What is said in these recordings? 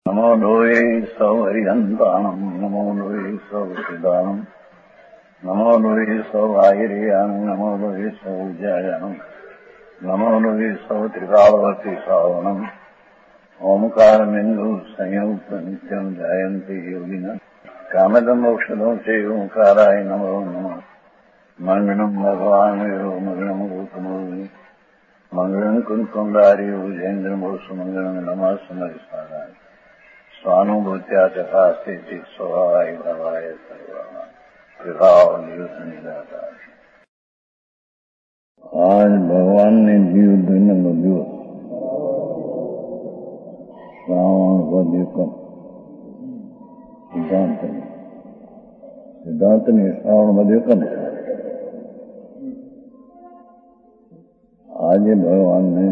नमो लोये सौहरिहन्ताणम् नमो लोये सौहृदानम् नमो लोये सौभागिर्यानम् नमो लोये सौजायानम् नमो लोये सौत्रिकावती सावनम् ओंकारमिन्दु संयुक्त नित्यम् जायन्ति योगिनः कामदम् मोक्षदम् च ओंकाराय नमो नमः मङ्गलम् भगवान् वीरो मङ्गलम् गौतमोऽग्नि मङ्गलम् कुन्कुण्डारि भुजेन्द्रमोसु मङ्गलम् नमः समरिसाराय स्वानुभूत्या तथास्ति स्वभावाय भवाय सर्वदा। आज भगवान ने जीव दिन નો દિવસ શ્રાવણ વદ એકમ સિદ્ધાંતની શ્રાવણ વદ એકમ આજે ભગવાનને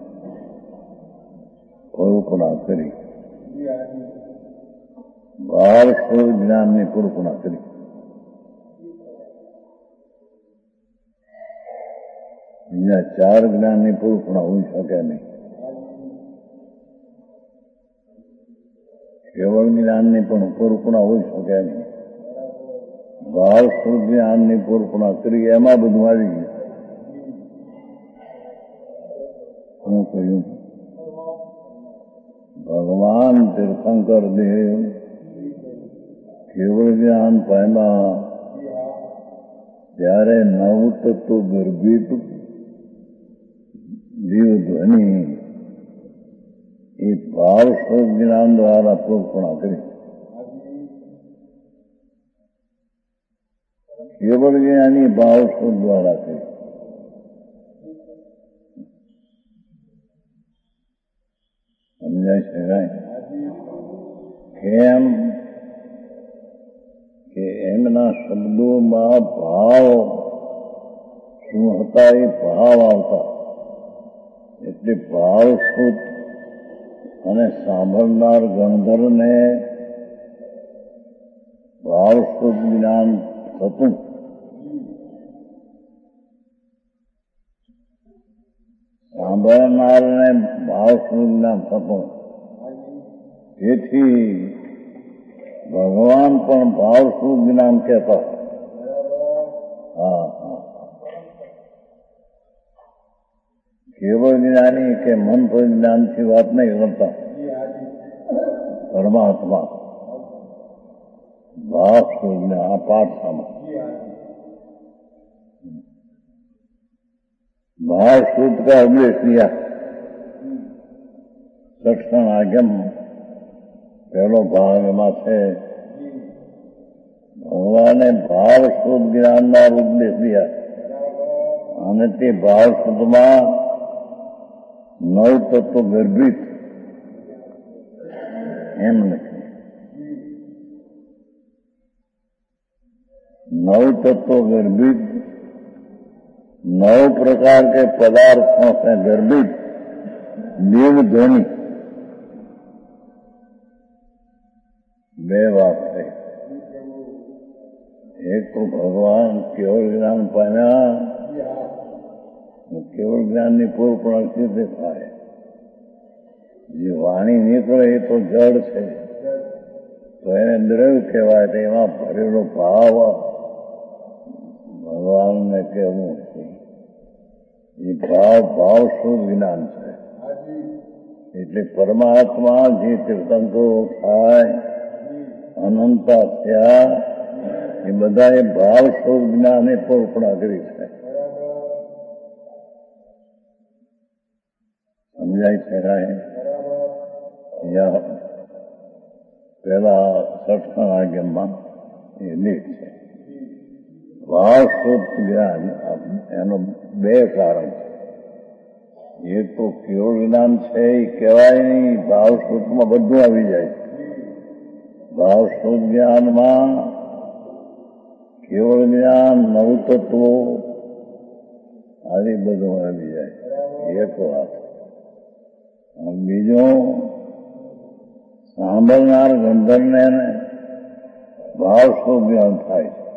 કરુણા કરી 12 જ્ઞાનની કરુણા કરી. બીજા 4 જ્ઞાનની કરુણા હોઈ શકે નહીં. કેવળ જ્ઞાનની પણ કરુણા હોઈ શકે નહીં. 12 જ્ઞાનની કરુણા કરી એમાં બધું આવી ગયું. હું કહ્યું ભગવાન તીર્થંકર દેવ કેવળ જ્ઞાન પામ્યા ત્યારે 9 તત્વ ગર્ભિત જીવ ધ્વનિ એ 12 જ્ઞાન દ્વારા કલ્પના કરી. કેવળ જ્ઞાની 12 દ્વારા કરી. સમજાય છે કાંઈ? કેમ કે એમના શબ્દોમાં ભાવ શું હતા એ ભાવ આવતા. એટલે ભાવશુદ્ધ અને સાંભળનાર ગણધરને ભાવશુદ્ધ જ્ઞાન થતું. સાંભળનારને ભાવશુદ્ધ જ્ઞાન થતું. તેથી ભગવાન પણ ભાવશુદ્ધ જ્ઞાન કહેતા. કેવળ જ્ઞાની કે મન પર જ્ઞાનથી વાત નહીં કરતા. પરમાત્મા ભાવશુદ્ધ જ્ઞાન આ પાઠશામાં ભાવશુદ્ધ का उपदेश दिया. लक्षण आगम पहलो भाग एમાં છે ભગવાને ભાવશુદ્ધ જ્ઞાનનો ઉપદેશ દિયા અને તે ભાવશુદ્ધમાં 9 તત્વ ગર્ભિત એમ લખ્યું. 9 तत्व गर्भित 9 प्रकार के पदार्थों से गर्भित जीव ध्वनि. 2 बात है. एक तो भगवान केवल ज्ञान पाया, केवल ज्ञान ની પૂર્ણ સિદ્ધ થાય. જે વાણી નીકળે એ તો જડ છે, તો એને દ્રવ્ય કહેવાય. તો એમાં ભરેલો ભાવ ભગવાનને કહેવું છે. એ ભાવશુદ્ધ જ્ઞાન છે. એટલે પરમાત્મા જે તીર્થંકરો થાય અનંતા થયા એ બધાએ ભાવશુદ્ધ જ્ઞાને કલ્પના કરી છે. સમજાય છે કાંઈ? પેલા 6 આજ્ઞામાં એ લેખ છે. ભાવશુદ્ધ જ્ઞાન એનો 2 કારણ છે. એક તો કેવળ જ્ઞાન છે એ કહેવાય નહીં. ભાવશુદ્ધમાં બધું આવી જાય. ભાવશુદ્ધ જ્ઞાનમાં કેવળ જ્ઞાન 9 તત્વો આવી બધું આવી જાય. એક વાત. બીજો સાંભળનાર ગંધર્વને ભાવશુદ્ધ જ્ઞાન થાય છે.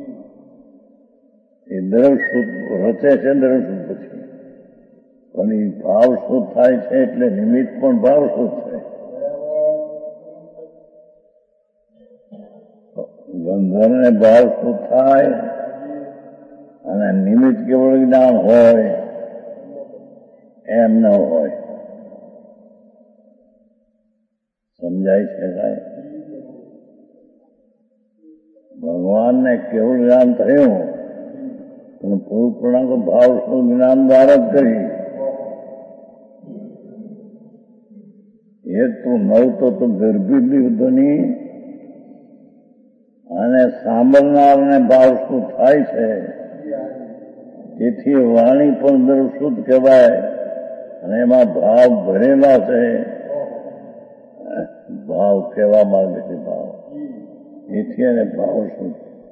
એ દ્રવશુદ્ધ રચે છે. દ્રવશુદ્ધ પછી પણ એ ભાવશુદ્ધ થાય છે એટલે નિમિત્ત પણ ભાવશુદ્ધ છે. ગંધર્વને ભાવ શું થાય અને નિમિત્ત કેવળ જ્ઞાન હોય એમ ન હોય. સમજાય છે કાંઈ? ભગવાનને કેવળ જ્ઞાન થયું પણ પૂર્ણ ભાવ શું જ્ઞાન દ્વારા જ કરી. એક તું નવતો તો ગર્ભી દીધોની અને સાંભળનારને ભાવ શું થાય છે તેથી વાણી પણ દરશુદ્ધ કહેવાય અને એમાં ભાવ ભરેલા છે. ભાવ કહેવા માંગે છે ભાવ એથી એને ભાવ શું.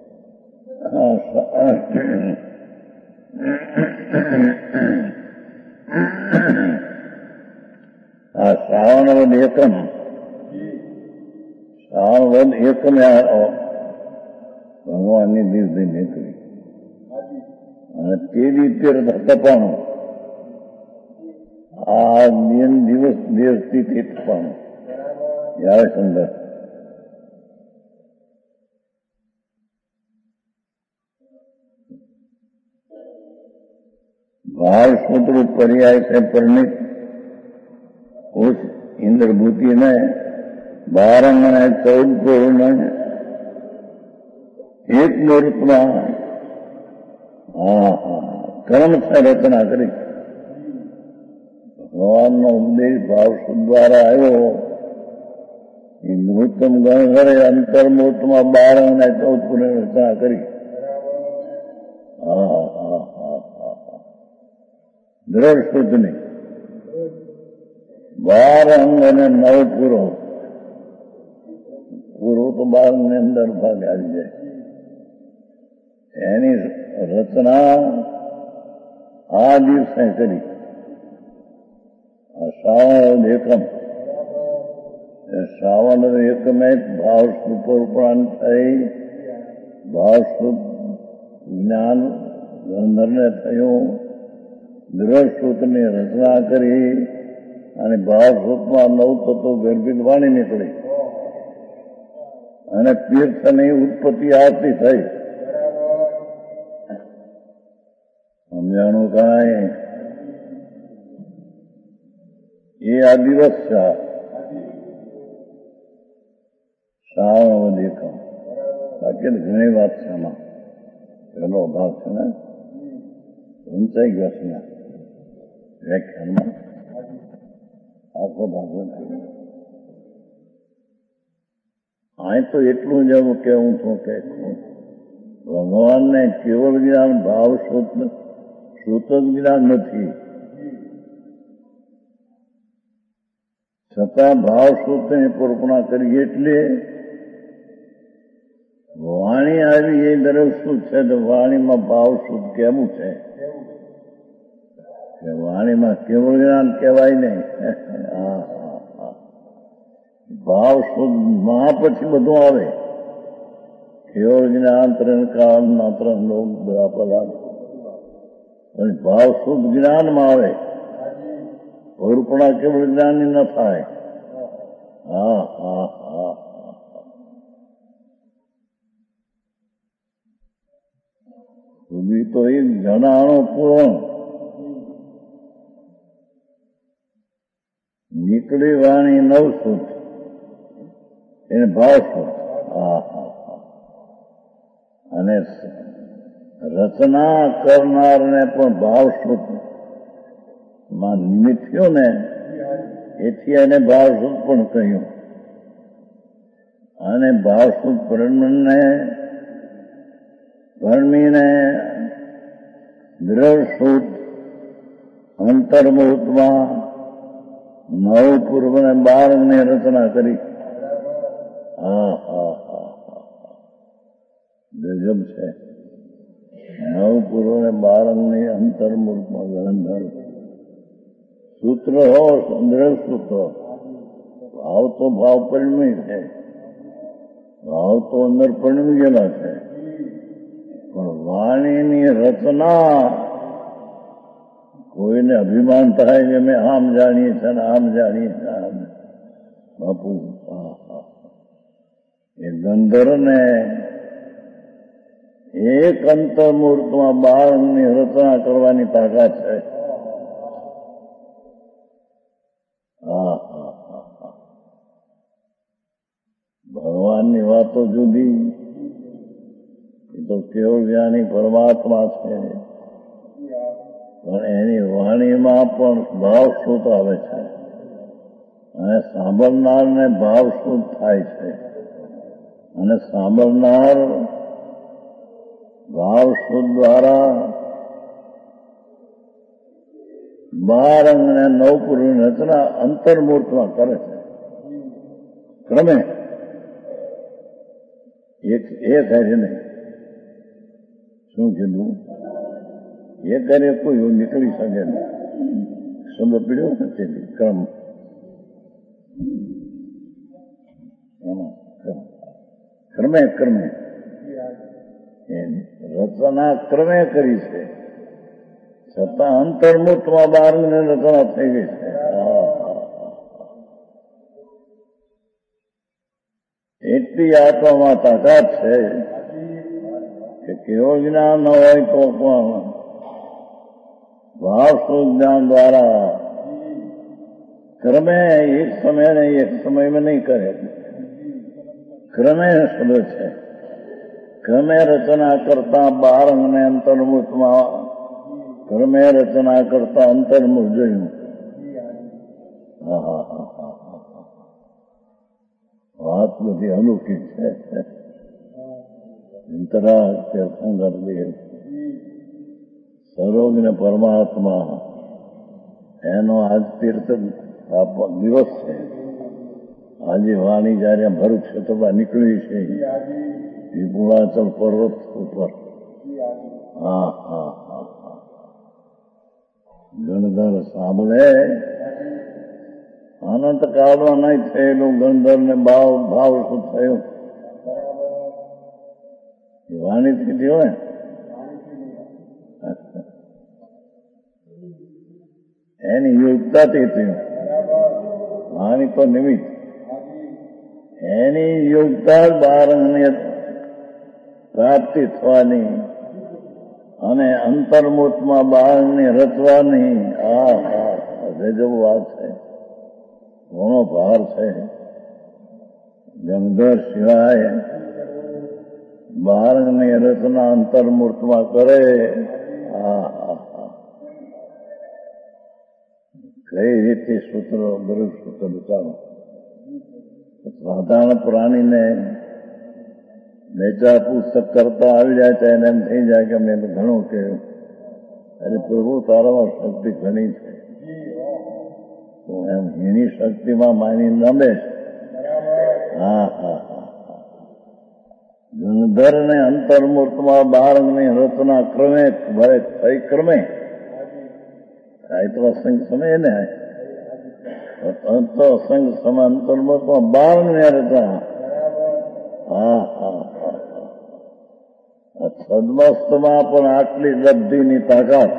આ શ્રાવણ વદ એકમ ભગવાનની દિવસથી નીકળી અને તે રીતે તપાણું આ દિવસથી તે તપાણું યાર સુંદર. भाव सूत्र पर्याय से परिणित उस इंद्रभूति ने 12 अंग ने 14 करोड़ ने एक मुहूर्त में कर्म से रचना करी. भगवान नो उपदेश भाव शुद्ध द्वारा आयो. मुहूर्तम गणधरे अंतर मुहूर्त में 12 अंग ने 14 करोड़ रचना करी. દ્રઢ શુદ્ધની 12 અંગ અને 9 પૂરો તો 12 ની અંદર ભાગ આવી જાય. એની રચના આ દિવસે કરી. શ્રાવણ એકમ એકમે ભાવ સુપરપરાંત થઈ ભાવ શુદ્ધ જ્ઞાન ગંધર્વને થયું. દ્રઢ સૂત્રની રચના કરી અને ભાવ સૂત્રમાં 9 તત્વો ગર્ભિત વાણી નીકળી અને તીર્થની ઉત્પત્તિ આથી થઈ. સમજાણું કાંઈ? એ આ દિવસ છે શ્રાવણ વદ એકમ. બાકી ઘણી વાત છે એમાં. પેલો ભાગ છે ને ઊંચાઈ ગયો છે વ્યાખ્યાનમાં આખો ભાગ અહીં તો એટલું જ કેવું છું કે ભગવાનને કેવળ જ્ઞાન ભાવ સૂત જ્ઞાન નથી છતાં ભાવ સૂત્રની કલ્પના કરી એટલે વાણી આવી એ દરેક શું છે તો વાણીમાં ભાવ શુદ્ધ કેવું છે કે વાણીમાં કેવળ જ્ઞાન કહેવાય નહીં. ભાવ શુદ્ધમાં પછી બધું આવે. કેવળ જ્ઞાન 3 કાળ ના 3 લોક બધા પદાર્થ પણ ભાવ શુદ્ધ જ્ઞાનમાં આવે. કલ્પના કેવળ જ્ઞાનની ન થાય. સુધી તો એ જણાણો પૂર્ણ નીકળી વાણી 9 શુદ્ધ એને ભાવ શુદ્ધ. અને રચના કરનારને પણ ભાવ શુદ્ધ માં નિમિત્ત થયો ને એથી એને ભાવ શુદ્ધ પણ કહ્યું. અને ભાવ શુદ્ધ પરમીને દ્રઢ શુદ્ધ અંતર્મુહૂર્તમાં 9 પૂર્વ ને 12 ની રચના કરી. ગજબ છે. 9 પૂર્વ ને 12 ની અંતર્મુહૂર્તમાં ગણધર સૂત્ર હો દ્રઢ સૂત્ર. ભાવ તો ભાવ પરિણમી છે. ભાવ તો અંદર પરિણમી ગયેલા છે પણ વાણીની રચના કોઈને અભિમાન થાય કે અમે આમ જાણીએ છીએ ને આમ જાણીએ છીએ. બાપુ એ ગંધર્વને એક અંતર્મુહૂર્તમાં બાળની રચના કરવાની તાકાત છે. ભગવાનની વાતો જુદી, એ તો કેવળ જ્ઞાની પરમાત્મા છે, પણ એની વાણીમાં પણ ભાવ શુદ્ધ આવે છે અને સાંભળનારને ભાવ શુદ્ધ થાય છે અને સાંભળનાર ભાવ શુદ્ધ દ્વારા 12 અંગ અને 9 પુરુષની રચના અંતર્મૂર્તમાં કરે છે. ક્રમે એક થાય છે નહીં. શું કીધું? એ કરે કોઈ નીકળી શકે નહીં. સમજ પીડ્યો નથી. ક્રમ ક્રમે ક્રમે રચના ક્રમે કરી છે, છતાં અંતર્મુહૂર્તમાં 12 અંગની રચના થઈ ગઈ છે. એટલી આત્મામાં તાકાત છે કે કેવળ જ્ઞાન ન હોય તો પણ ભાવસ્વરૂપ જ્ઞાન દ્વારા ક્રમે એક સમય ને એક સમયમાં નહીં કરે, ક્રમે શબ્દ છે. ક્રમે રચના કરતા 12 અંગને અંતર્મુહૂર્તમાં ક્રમે રચના કરતા અંતર્મુહૂર્ત જોયું. વાત બધી અલૌકિક છે. અંતરા તીર્થંકર દેવ સર્વજ્ઞ પરમાત્મા, એનો આજ તીર્થ દિવસ છે. આજે વાણી જયારે ભરૂચ ક્ષેત્રમાં નીકળી છે વિપુલાચલ પર્વત ઉપર, ગણધર સાંભળે અનંત કાળમાં નહીં થયેલું ગણધરને ભાવ શું થયું? વાણી કીધી હોય એની યોગ્યતાથી થયું. વાણી તો નિમિત્ત, એની યોગ્યતા 12 અંગની પ્રાપ્તિ થવાની અને અંતર્મુહૂર્તમાં 12 અંગની રચવાની. ગજબ વાત છે, ઘણો ભાર છે. ગંધર સિવાય 12 અંગની રચના અંતર્મુહૂર્તમાં કરે. કઈ રીતે સૂત્રો દરેક સૂત્ર બચાવો. સાધારણ પ્રાણીને 2-4 પુસ્તક કરતા આવી જાય તો એને એમ થઈ જાય કે મેં ઘણું કહ્યું. અરે પ્રભુ તારામાં શક્તિ ઘણી છે, તો એમ એની શક્તિમાં માની ન બેસ. ગણધર ને અંતર્મુહૂર્તમાં 12 અંગની રચના ક્રમે ભરે થઈ. ક્રમે આ તો અસંગ સમય ને અસંગ સમય અંતર્મુહૂર્તમાં 12 અંગની રચના. સદમસ્તમાં પણ આટલી લબ્ધિની તાકાત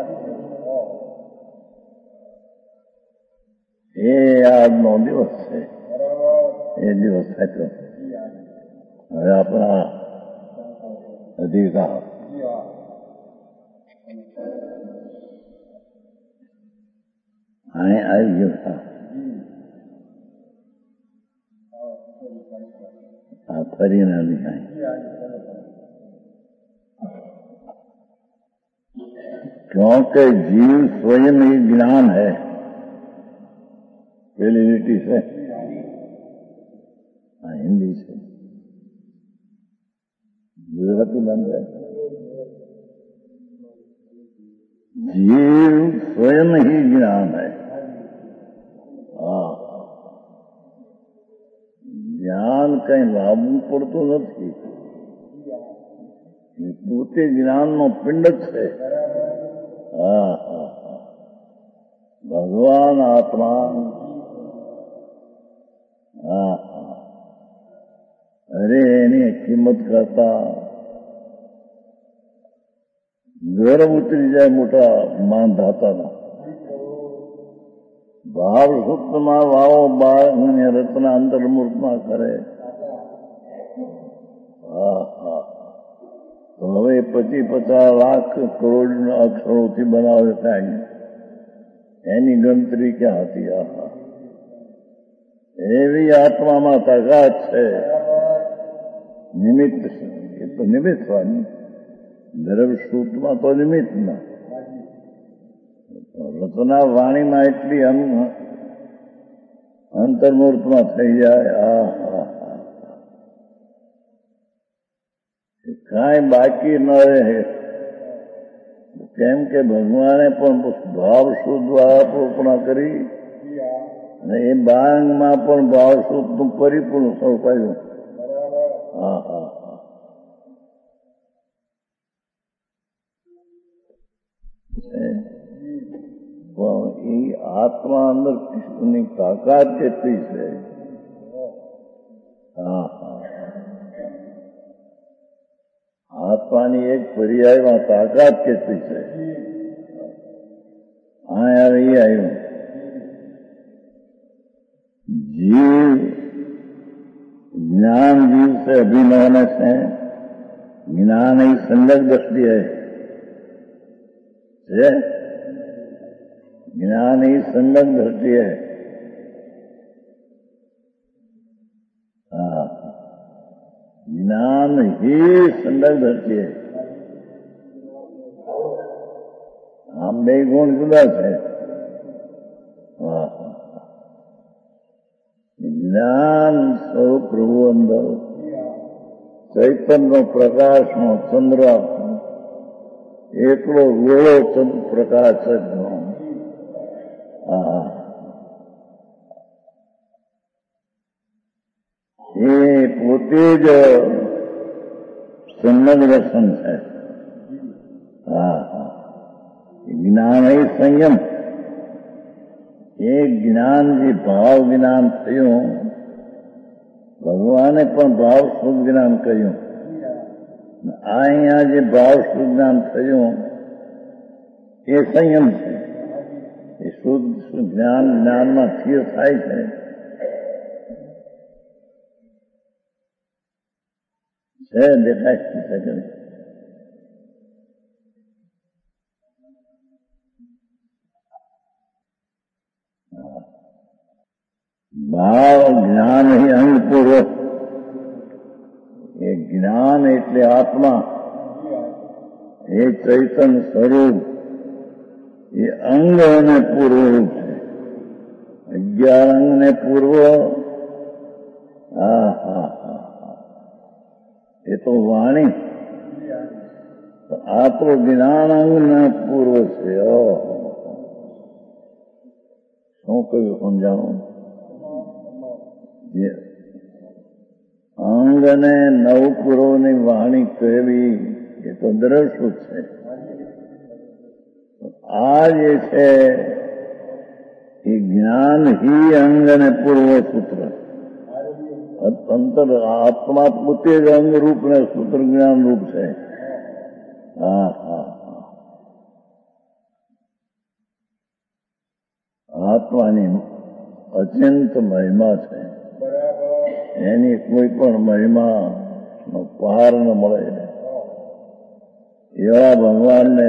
એ આજનો દિવસ છે. એ દિવસ થતો હવે આપણા અધિકાર અહીં આવી ગયો. આ ફરીને અહીં क्योंकि जीव स्वयं ही ज्ञान है. पहली रीति से हिंदी से गुजराती बन गए. जीव स्वयं ही ज्ञान है. જ્ઞાન કઈ લાવવું પડતું નથી. એ પોતે જ્ઞાનનો પિંડ જ છે. ભગવાન આત્મા. અરે એની કિંમત કરતા ગર્વ ઉતરી જાય મોટા માનધાતાના. ભાવ સૂક્ષ્મમાં વાવો 12 અંગની રચના અંતર્મુહૂર્તમાં કરે. તો હવે 50 લાખ કરોડ અક્ષરોથી બનાવે થાય, એની ગણતરી ક્યાં હતી? આહા, એવી આત્મામાં તાકાત છે. નિમિત્ત એ તો નિમિત્તવાની, દ્રવ્ય સૂત્રમાં તો નિમિત્ત ના. રચના વાણીમાં એટલી અંતર્મૂર્તમાં થઈ જાય. આહા, કાંઈ બાકી ન રહે. કેમ કે ભગવાને પણ ભાવ શુદ્ધ આપણા કરી, અને એ બાંગમાં પણ ભાવ શુદ્ધનું પરિપૂર્ણ સ્વરૂપાયું. હા હા હા, પણ એ આત્મા અંદર કૃષ્ણની તાકાત કેટલી છે. હા હા, આત્માની એક પર્યાયમાં તાકાત કેટલી છે. હા યાર, એ આવ્યું. જીવ જ્ઞાન जीव से अभिमान से ज्ञान ही संलग दृष्टि है. ज्ञान ही संलग दृष्टि है. हाँ, ज्ञान ही संलग दृष्टि है. આમ બે ગુણ જુદા છે. જ્ઞાન સ્વરૂપ પ્રભુ અંદર ચૈતન્ય પ્રકાશનો ચંદ્ર એકલો ગોળો પ્રકાશ જ એ પોતે જ સંલગ્ન દર્શન છે. હા હા, જ્ઞાન એ સંયમ. એ જ્ઞાન જે ભાવ જ્ઞાન થયું, ભગવાને પણ ભાવ શુદ્ધ જ્ઞાન કહ્યું. અહીંયા જે ભાવ શુદ્ધ જ્ઞાન થયું એ સંયમ છે. એ શુદ્ધ જ્ઞાન જ્ઞાનમાં સ્થિર થાય છે. દેખાય છે. ભાવ જ્ઞાન ही અંગપૂર્વક. એ જ્ઞાન એટલે આત્મા, એ ચૈતન્ય સ્વરૂપ, એ અંગ અને પૂર્વરૂપ છે. 11 અંગને પૂર્વ. હા હા હા, એ તો વાણી. આ તો જ્ઞાન અંગના પૂર્વ છે. શું કહ્યું સમજાવું? અંગ અને નવપુરોની વાણી કહેવી એ તો દ્રષ્ટ છે. આ જે છે એ જ્ઞાન ही અંગ અને પૂર્વ સૂત્ર. અંતર આત્મા પોતે જ અંગ રૂપ ને સૂત્ર જ્ઞાન રૂપ છે. હા હા હા, આત્માની અત્યંત મહિમા છે. એની કોઈ પણ મહિમા પાર ન મળે. એવા ભગવાનને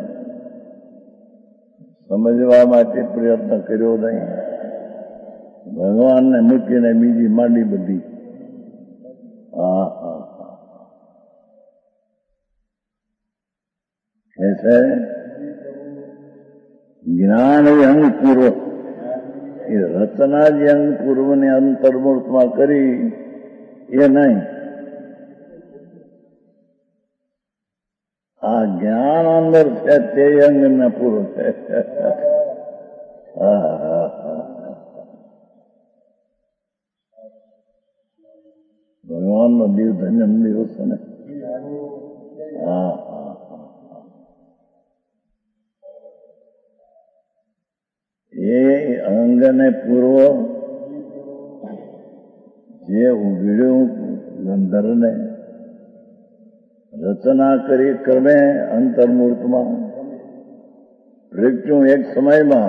સમજવા માટે પ્રયત્ન કર્યો નહીં. ભગવાનને મૂકીને બીજી માંડી બધી. હા હા હા, એ છે જ્ઞાન એ અંગ પૂર્વ. એ રચના જે અંગ પૂર્વને અંતર્મૂર્તમાં કરી એ નહીં. આ જ્ઞાન અંદર છે તે અંગના પૂર્વ છે. હા હા હા, ભગવાનનો દિવ ધન્ય દિવસ છે ને. હા હા હા, એ અંગને પૂર્વ જે ઉઘડ્યું ગંધર્વને રચના કરી ક્રમે અંતર્મૂર્તમાં પ્રગટ્યું એક સમયમાં.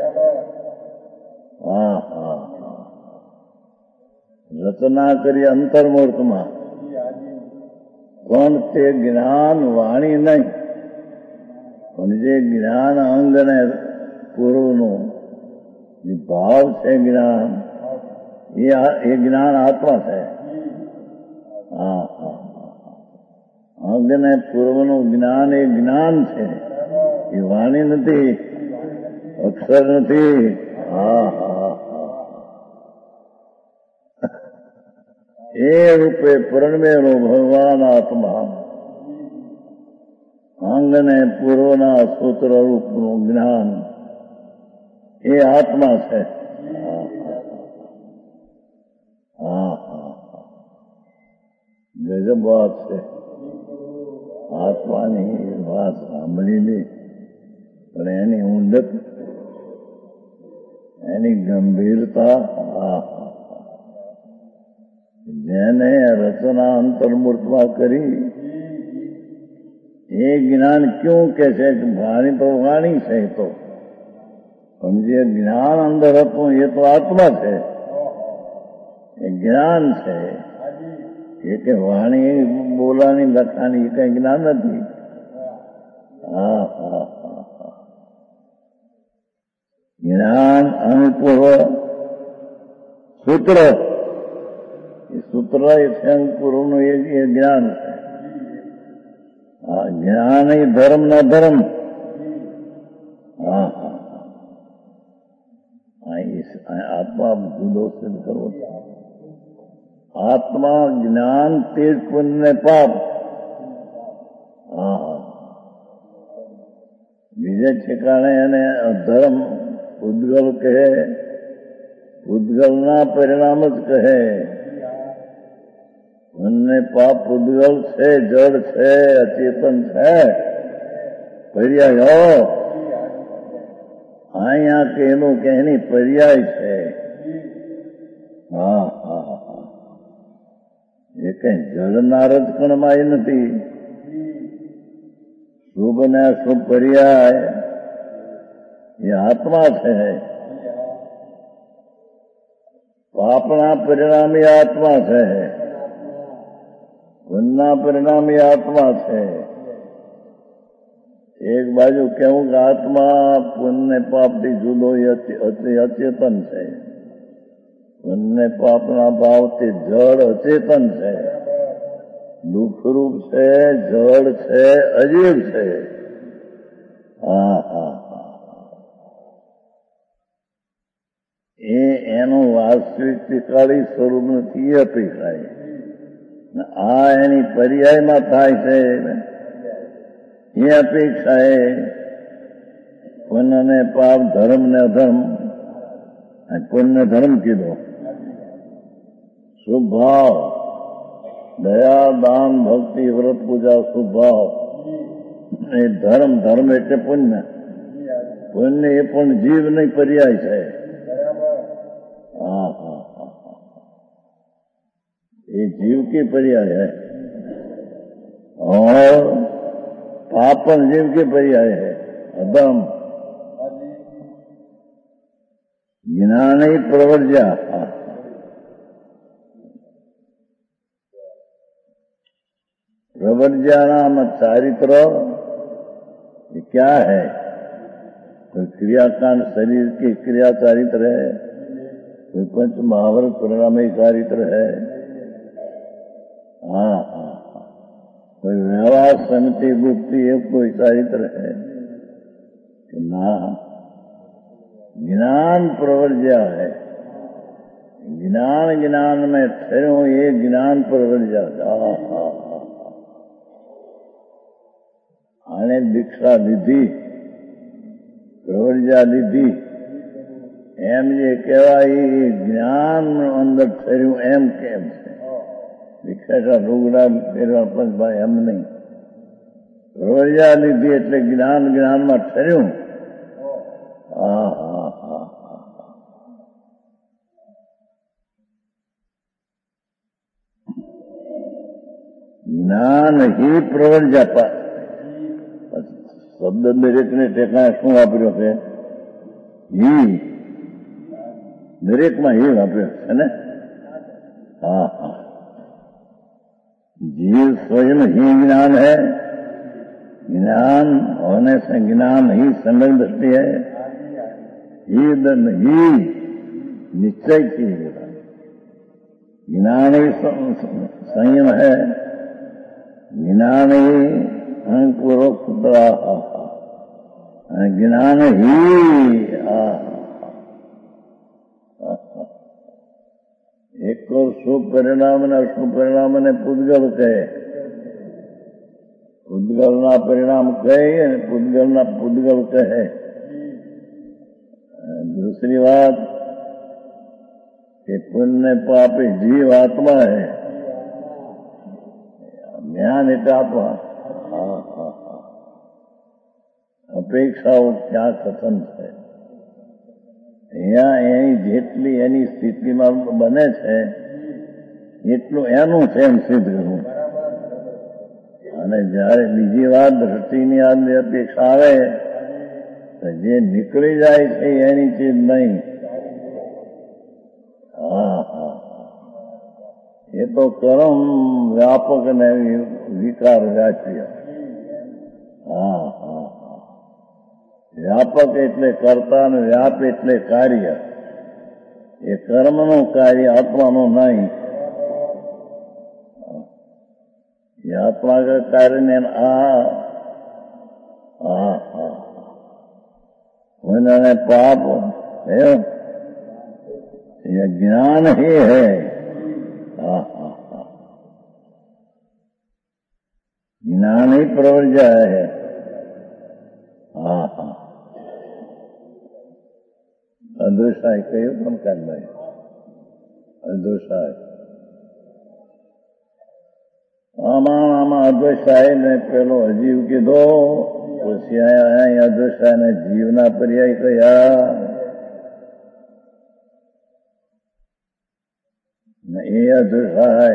હા હા હા, રચના કરી અંતર્મૂર્તમાં. પણ તે જ્ઞાન વાણી નહીં, પણ જે જ્ઞાન અંગને પૂર્વનું જે ભાવ છે જ્ઞાન, એ જ્ઞાન આત્મા છે. હા હા, અંગને પૂર્વનું જ્ઞાન એ જ્ઞાન છે, એ વાણી નથી, અક્ષર નથી. હા હા, એ રૂપે પરણમેલો ભગવાન આત્મા અંગને પૂર્વના સૂત્ર રૂપનું જ્ઞાન એ આત્મા છે. હા હા, ગજબ વાત છે. આત્માની વાત સાંભળીને પણ એની ઊંડક, એની ગંભીરતા, જેને રચના અંતર્મૂર્તમાં કરી એ જ્ઞાન ક્યું કે છે કે વાણી તો વાણી છે, તો પણ જે જ્ઞાન અંદર હતું એ તો આત્મા છે, એ જ્ઞાન છે. એ કે વાણી બોલાની લખાણી એ કઈ જ્ઞાન નથી. હા હા હા, જ્ઞાન અનુપૂર્વ સૂત્ર, એ સૂત્ર એ છે અંકુરનું, એ જ્ઞાન છે. હા, જ્ઞાન એ ધર્મ ના ધર્મ. હા હા, આત્મા જુદો સિદ્ધ કરવો છે. આત્મા જ્ઞાન તેજ પુણ્ય પાપ. હા, બીજે ઠેકાણે એને ધર્મ ઉદ્ગલ કહે, ઉદ્ગલના પરિણામ જ કહે. પુણ્ય પાપ ઉદ્ગલ છે, જડ છે, અચેતન છે, પર્યાયો. અહીંયા કે એનું કે એની પર્યાય છે. હા હા હા, એ કઈ જળના રજકણમાં એ નથી. શુભ ને અશુભ પર્યાય એ આત્મા છે. પાપના પરિણામી આત્મા છે, પુણ્યના પરિણામી આત્મા છે. એક બાજુ કેવું કે આત્મા પુણ્ય પાપથી જુદો અચેતન છે, પુણ્ય પાપના ભાવથી જળ અચેતન છે, દુઃખરૂપ છે, જળ છે, અજીવ છે. હા હા હા, એનું વાસ્તવિક ત્રિકાળી સ્વરૂપ નથી અપેક્ષાય. આ એની પર્યાયમાં થાય છે એ અપેક્ષા. એ પુણ્ય ને પાપ, ધર્મ ને અધર્મ. પુણ્ય ધર્મ કીધો, શુભ ભાવ, દયા, દાન, ભક્તિ, વ્રત, પૂજા, શુભ ભાવ એ ધર્મ. ધર્મ એટલે પુણ્ય. પુણ્ય એ પણ જીવ નહીં પર્યાય છે. હા હા હા, ये जीव की पर्याय है और पापन जीव के पर्याय है. अदम ज्ञान ही प्रवर्ज्या. प्रवर्ज्या नाम चारित्र ये क्या है? कोई क्रियाकांड शरीर की क्रिया चारित्र है, कोई पंच महावरत परिणामी चारित्र है. हाँ हाँ, कोई व्यवहार समिति गुप्ती ये कोई चारित्र है कि ना? ज्ञान प्रवर्ज्या है. ज्ञान में ठहरो, ये ज्ञान प्रवर्ज्या. आने दीक्षा લીધી, પ્રવર્જા લીધી, એમ જે કહેવાય એ જ્ઞાન અંદર ઠર્યું એમ કેમ છે? દીક્ષા રૂગડા ફેરવા પણ ભાઈ એમ નહીં. પ્રવર્જા લીધી એટલે જ્ઞાનમાં ઠર્યું. હા હા હા, જ્ઞાન ही પ્રવર્જા. શબ્દ દરેકને ઠેકાણે શું વાપર્યો છે? હી. દરેકમાં હી વાપર્યો છે ને? હા હા, जीव स्वयं ही ज्ञान है, ज्ञान होने से ज्ञान ही सम्यक दृष्टि है, ही निश्चय की ज्ञान ही संयम है, ज्ञान ही अंकुरोक्त ज्ञान ही एक और शुभ परिणाम ने अशुभ परिणाम ने पुद्गल कहे, पुद्गल ना परिणाम कहे, पुद्गल ना पुद्गल कहे। दूसरी बात कि पुण्य पाप जीव आत्मा है, ज्ञान एटात्मा अपेक्षाओ क्या कथन है। અહીંયા એની જેટલી એની સ્થિતિમાં બને છે એટલું એનું છે એમ સિદ્ધ કરવું, અને જયારે બીજી વાત દ્રષ્ટિની અપેક્ષા આવે તો જે નીકળી જાય છે એની ચીજ નહીં. એ તો કર્મ વ્યાપક અને વિકાર વ્યાપ્ય. વ્યાપક એટલે કર્તા અને વ્યાપ એટલે કાર્ય. એ કર્મનું કાર્ય આત્માનું નહીં. એ આત્મા का कार्य ने उन्होंने पाप है, ये ज्ञान ही है. ज्ञान ही प्रवर्जा है. અદોષાય કયું પણ કાઢવાય, અદોષાય આમાં અદોષાય ને પેલો અજીવ કીધો, પછી અહીં અદોષાય ને જીવના પર્યાય કયા ને એ અદોષાય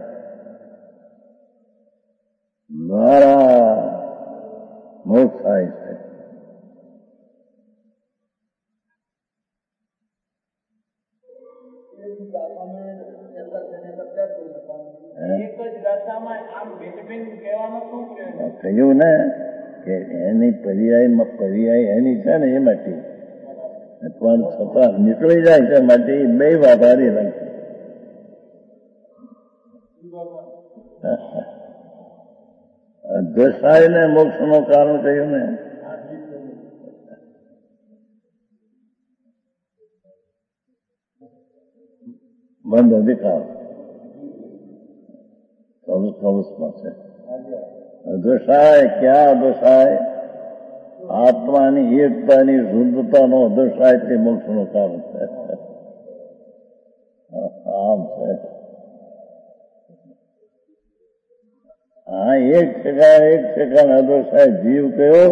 દ્વારા મોક્ષ થાય છે. કહ્યું ને કે એની પર્યાય એની છે ને એ માટે, પણ છતાં નીકળી જાય છે માટે બે વાત હારી રાખી. દશાય ને મોક્ષ નું કારણ કહ્યું ને, બંધ અધિકાર કવચમાં છે. અદોષાય ક્યાં અદોષાય? આત્માની એકતાની શુદ્ધતાનો અદોષાય તે મોક્ષનું કારણ છે. આમ છે. એક ટકા અદોષાય જીવ કયો,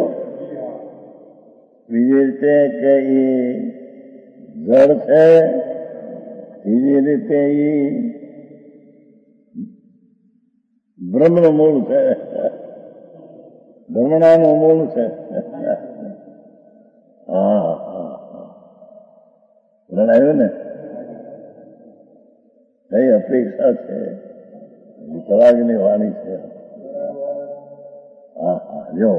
બીજી રીતે કે એ જળ છે, બીજી રીતે એ બ્રહ્મનું મૂળ છે, બ્રહ્મણાનું મૂળ છે. જણાવ્યું ને કઈ અપેક્ષા છે, વિતરાગની વાણી છે. जो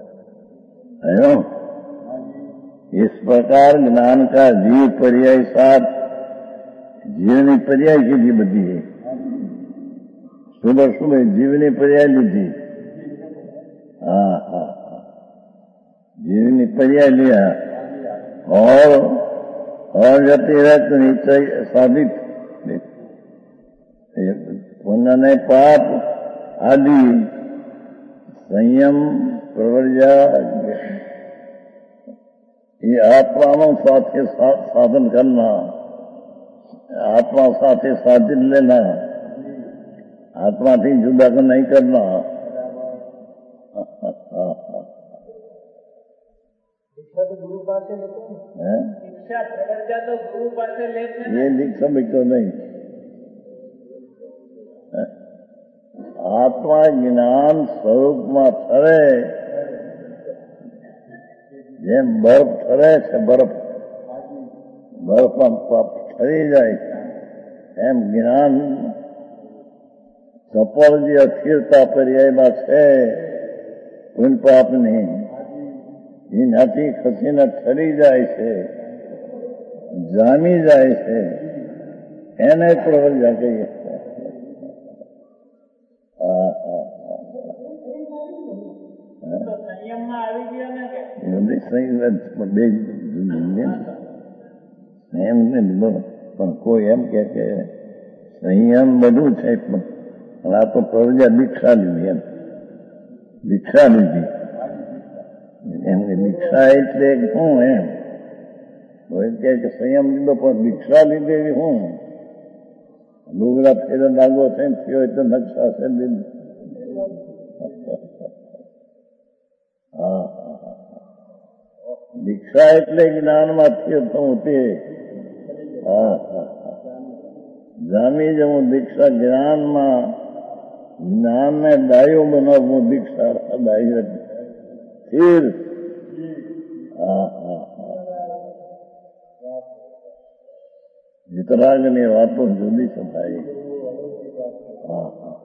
इस प्रकार ज्ञान का जीव पर्याय साथ जीवनी पर्याय की भी बदी है. सुबह सुबह जीवनी पर्याय लीधी. जीवनी पर्याय लिया और व्यतिरक्त निश्चय साधित पुण्य ने पाप आदि संयम प्रवर्जा ये आत्मा साथे साधन करना, आत्मा साथे साधित लेना, आत्मा थी जुदा कर नहीं करना. दीक्षा तो गुरु पास से लेते हैं, दीक्षा प्रवर्जा तो गुरु पास से लेते हैं. ये दीक्षा भी तो नहीं. आत्मा ज्ञान સ્વરૂપમાં ઠરે, જેમ બરફ ઠરે છે, બરફમાં ઠરી જાય એમ જ્ઞાન સફળ જે અસ્થિરતા પર્યાયમાં છે પુન પાપની એનાથી ખસીને ઠરી જાય છે, જામી જાય છે, એને પ્રવર્જા કહીએ. સંયમ ને પણ કોઈ એમ કે સંયમ બધું છે, પણ આ તો પ્રવર્જા દીક્ષા લીધી. એમ દીક્ષા લીધી એમ કે દીક્ષા એટલે શું? એમ કોઈ કે સંયમ લીધો પણ દીક્ષા લીધેલી હું ડુગરા ફેરે લાગવો છે ને થયો એટલે નકશા છે લીધું. હા, દીક્ષા એટલે જ્ઞાનમાં થયો થવું તે. હા હા, જામી જવું દીક્ષા, જ્ઞાનમાં જ્ઞાનને ડાયો બનાવવું દીક્ષા, ડાય સ્થિર. હા હા, વિતરાગની વાતો જુદી થાય. હા હા,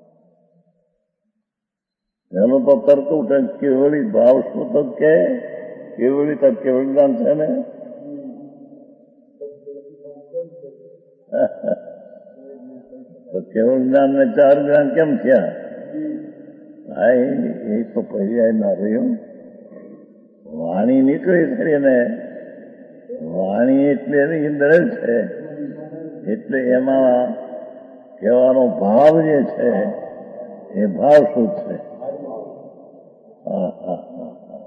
પેલો તો તર્ક ઉઠે કેવળી ભાવ શું તો કે કેવળી તો કેવળ જ્ઞાન છે ને. તો કેવળ જ્ઞાન ને 4 જ્ઞાન કેમ થયા? હા, એ તો પર્યાય ના રહ્યું. વાણી નીકળી ખરી ને, વાણી એટલે એની અંદર છે, એટલે એમાં કહેવાનો ભાવ જે છે એ ભાવ શું છે? હા હા હા હા,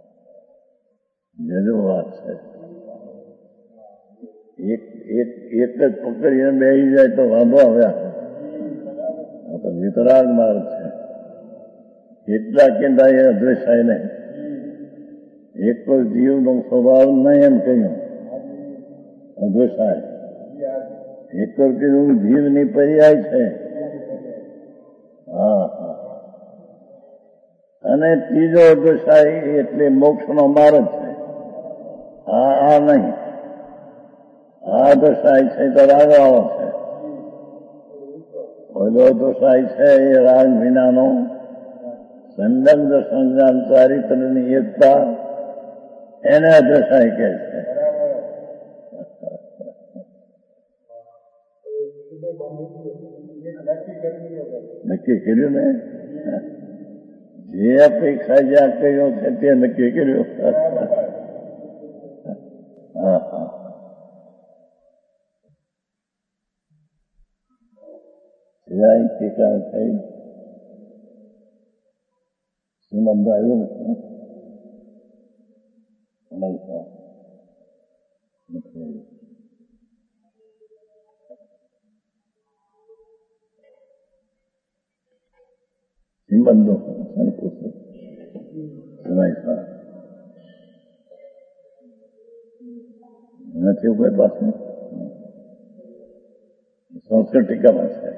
જજો વાત છે. એક જ પકડીને બેસી જાય તો વાંધો આવ્યા. આ તો વિતરાગ માર્ગ છે. એટલા કેન્દ્ર એ અદ્વેષાય નહીં. એક તો જીવનો સ્વભાવ નહીં એમ કહ્યું અદ્વેષાય. એક તો કીધું જીવની પર્યાય છે. હા હા, અને ત્રીજો અદ્વેષાય એટલે મોક્ષનો માર્ગ છે. આ નહીં. આ દશાય છે તો રાગાઓ છે. પહેલો દશાય છે એ રાગ વિનાનો સંલગ્ન સંજ્ઞાન ચારિત્રની એકતા, એને દશાય કહે છે. નક્કી કર્યું ને? જે અપેક્ષા જ્યાં કર્યો છે તે નક્કી કર્યું. હા હા, ટીકા થઈ શ્રીમદ આવ્યું સંબંધો નથી કોઈ પાસે સંસ્કૃત ટીકામાં છે.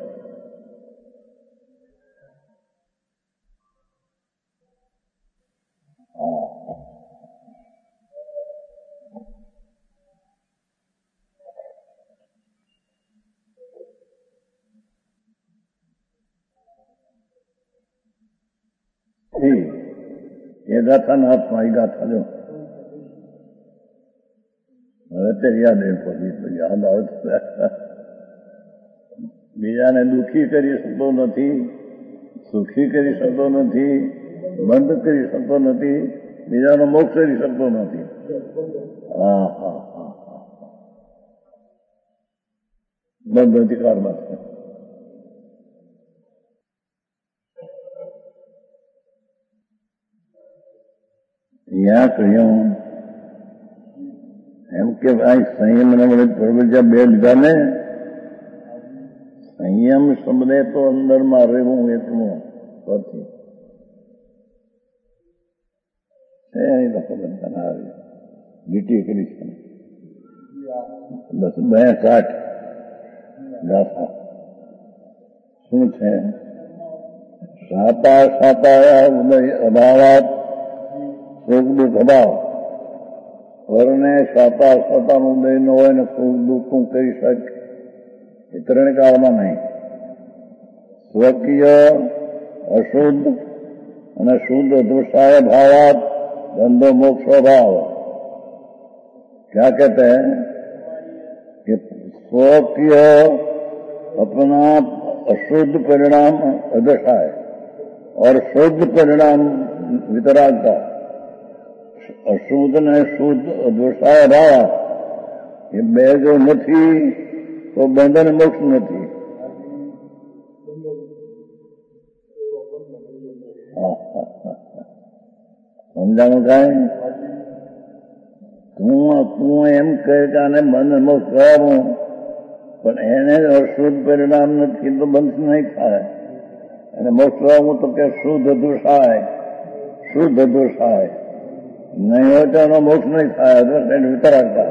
એ ગાથાના હાથમાં એ ગાથા જો હવે તે યાદ યાદ આવે. બીજાને દુઃખી કરી શકતો નથી, સુખી કરી શકતો નથી, બંધ કરી શકતો નથી, બીજાનો મોક્ષ કરી શકતો નથી. હા હા હા હા, બંધ અધિકારમાં છે. ત્યાં કહ્યું એમ કે ભાઈ સંયમ ને વડે પ્રવૃત્તિ બે લીધા ને. સંયમ શબ્દે તો અંદરમાં રહેવું એટલું પછી લીટી કરી છે. બસ 62 ગાથા શું છે? સાતા સાતા ઉદય અભાવાત સુખ દુઃખ અભાવ. વરને સાતા સાતાનો ઉદય ન હોય ને સુખ દુઃખ કરી શકે એ ત્રણ કાળમાં નહીં. સ્વકીય અશુદ્ધ અને શુદ્ધ દૃષ્ટાય भावात बंधो मोक्ष भाव। क्या कहते हैं कि स्वकीय अपना अशुद्ध परिणाम अदशाय और शुद्ध परिणाम वितराग का। अशुद्ध ने शुद्ध अदशाय भाव ये બે જો નથી તો બંધન મોક્ષ નથી। સમજાણું કાંઈ? તું એમ કહે કે આને બંધ મોક્ષ કરાવું, પણ એને અશુદ્ધ પરિણામ નથી તો બંધ નહીં થાય। એને મોક્ષ કરાવવું તો કે શુદ્ધ દુષાય, શુદ્ધ દુષાય નહીં હોય તો એનો મોક્ષ નહીં થાય। વિતરાગતા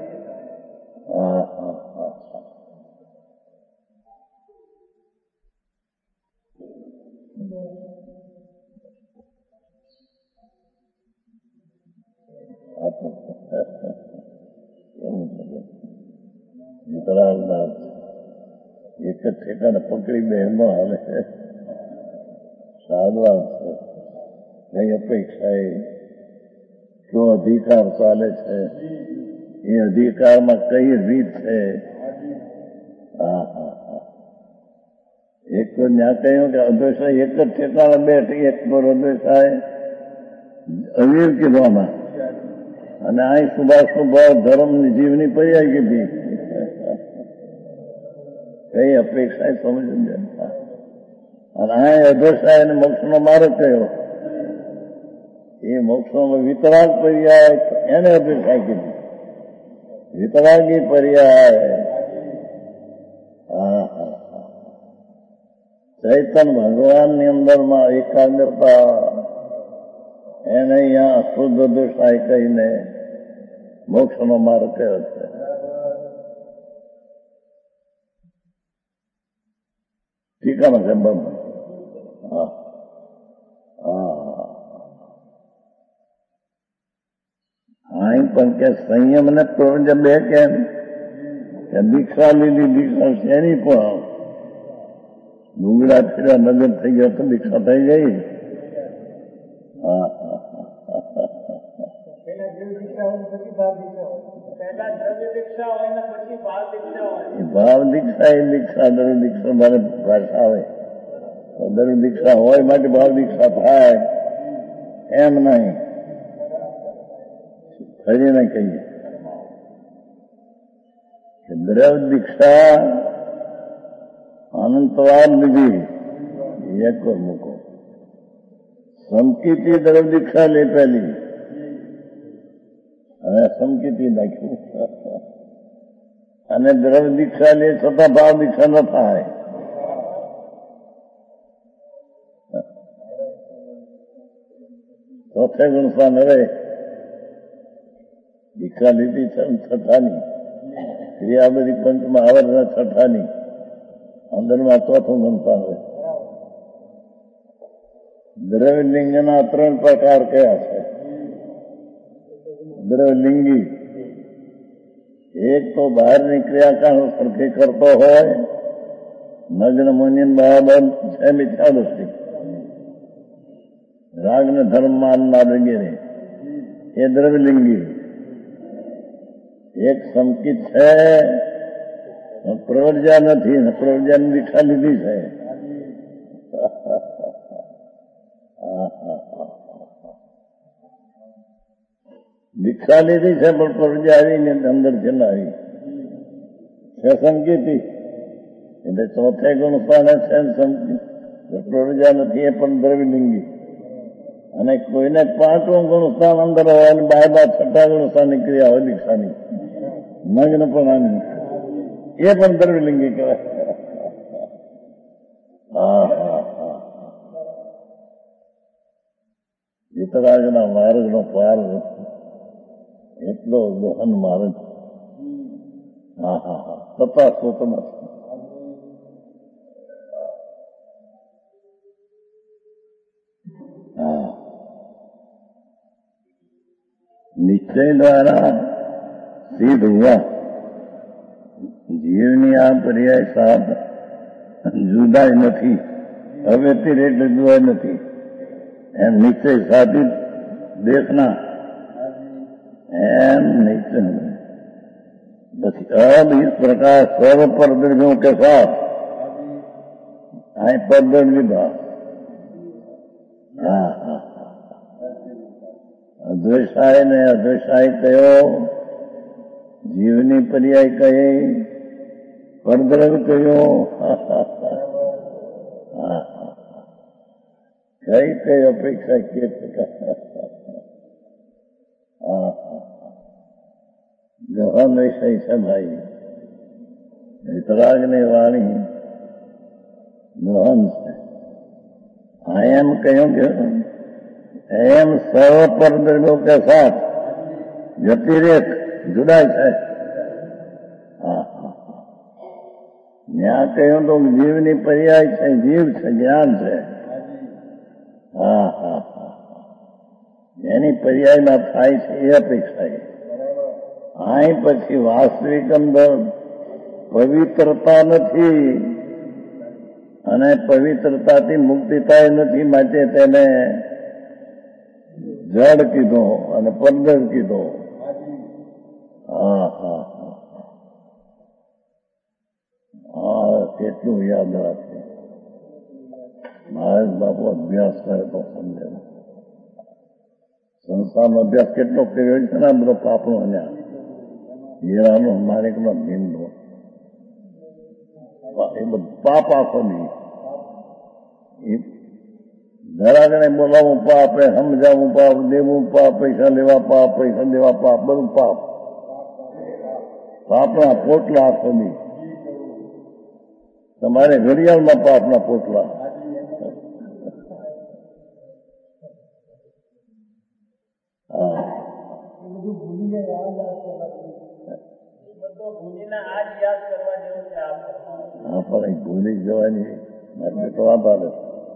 વિતરાગતા એક જ ઠેકાને પકડી બે એમાં હાલે। સાધવા છે કઈ અપેક્ષા કયો અધિકાર ચાલે છે, એ અધિકારમાં કઈ રીત છે। એક તો ત્યાં કહ્યું કે અદ્વૈતા એક જ ઠેકાણે બેઠી એક પર અદ્વૈતા અવીર કીધવામાં અને આ શુભાશુભાવ ધર્મની જીવની પર્યાય કીધી। કઈ અપેક્ષા સમજ અને આ અદ્વૈતા એને મોક્ષનો માર્ગ કયો, એ મોક્ષનો વિતરાગ પર્યાય એને અપેક્ષા કીધી। વિતરાગી પર્યાય ચૈતન્ય ભગવાનની અંદરમાં એકાગ્રતા એને અહીંયા અશુદ્ધ દુષાય કહીને મોક્ષનો માર્ગ કયો છે। ટીકામાં છે બમ અહીં પણ કે સંયમ ને પ્રવૃત્તિ બે કેમ કે દીક્ષા લીધી, દીક્ષા શેની પણ ડુંગળા ફેરા નગર થઈ ગયા તો દીક્ષા થઈ ગઈ। ભાવ દીક્ષા એ દીક્ષા દર દીક્ષા મારે ભાષા આવે દર દીક્ષા હોય માટે ભાવ દીક્ષા થાય એમ નહીં। ફરીને કહીએ કે દ્રવ દીક્ષા અનંતવાદ લીધી એક મૂકો, સમકીતી દ્રવ દીક્ષા લે પહેલી, હવે સમકીતી નાખ્યું અને દ્રવ દીક્ષા લે છતાં ભાવ દીક્ષા ન થાય। ચોથે ગુણસ્થાન હવે દીક્ષા લીધી છઠ્ઠાની ક્રિયા બધી પંચમાં આવરના છઠ્ઠાની અંદરમાં ચોથું ગુણસ્થાન હોય। દ્રવલિંગના 3 પ્રકાર કયા છે? દ્રવલિંગી એક તો બહારની ક્રિયાકાંડ સરખી કરતો હોય, નગ્ન મુનિન બરાબર છે મિથ્યા દૃષ્ટિ, રાગ ને ધર્મ માનનાર વગેરે, એ દ્રવલિંગી। એક સંકિત છે પ્રવર્જા નથી ને પ્રવર્જાની દીક્ષા લીધી છે। દીક્ષા લીધી છે પણ પ્રવર્જા આવીને અંદર છે ને આવી છે સંકેતી, એટલે ચોથે ગુણસ્થાને છે સંકેત, પ્રવર્જા નથી એ પણ દ્રવલિંગી। અને કોઈને 5મું ગુણસ્થાન અંદર હોય અને બાય છઠ્ઠા ગુણસ્થાનની ક્રિયા હોય દીક્ષાની નગ્ન પણ આની, એ પણ દ્રવલિંગી કહેવાય। વિતરાગના માર્ગનો પાર એટલો ગહન માર્ગ। તપાસો તમે નિશ્ચય દ્વારા સિદ્ધ હુआ जीवनी आ पर्याय 7 જુદાઈ નથી, હવેથી એટલે જુદાઈ નથી, એમ નિશ્ચય સાધી देखना एम निश्चय बस। अब इस प्रकार सर्व परद्रव्यों के साथ आए परद्रव्य भाव। अद्वैसाय ने अद्वैसाय कहो, जीवनी पर्याय कहे, परद्रव्य कहो, कई अपेक्षा किए गहन विषय છે ભાઈ, વિતરાગની વાણી ગહન છે। એમ કહ્યું કે એમ સર્વ પરદ્રવ્યો કે સાથ વ્યતિરેક જુદાય છે। ત્યાં કહ્યું તો જીવની પર્યાય છે, જીવ છે, જ્ઞાન છે। એની પર્યાયમાં થાય છે એ અપેક્ષા। અહીં પછી વાસ્તવિક અંદર પવિત્રતા નથી અને પવિત્રતાથી મુક્તિ થાય નથી, માટે તેને જડ કીધો અને પરદર કીધો। કેટલું યાદ રાખે મહારાજ બાપુ અભ્યાસ કરે તો સમજે। સંસ્થાનો અભ્યાસ કેટલો કર્યો છે ને બધો પાપનો અહીંયા હીરાનો માણેકનો ભીમનો એ બધું પાપ આખો નહીં। ધરાગણે બોલાવવું પાપ, સમજાવવું પાપ, દેવું પાપ, પૈસા લેવા પાપ, પૈસા દેવા પાપ, બધું પાપ। પાપના પોટલા આખો નહીં। તમારે ઘડિયાળમાં પાપના પોટલા। હા પણ ભૂલી જવાની એટલે તો વાત આવે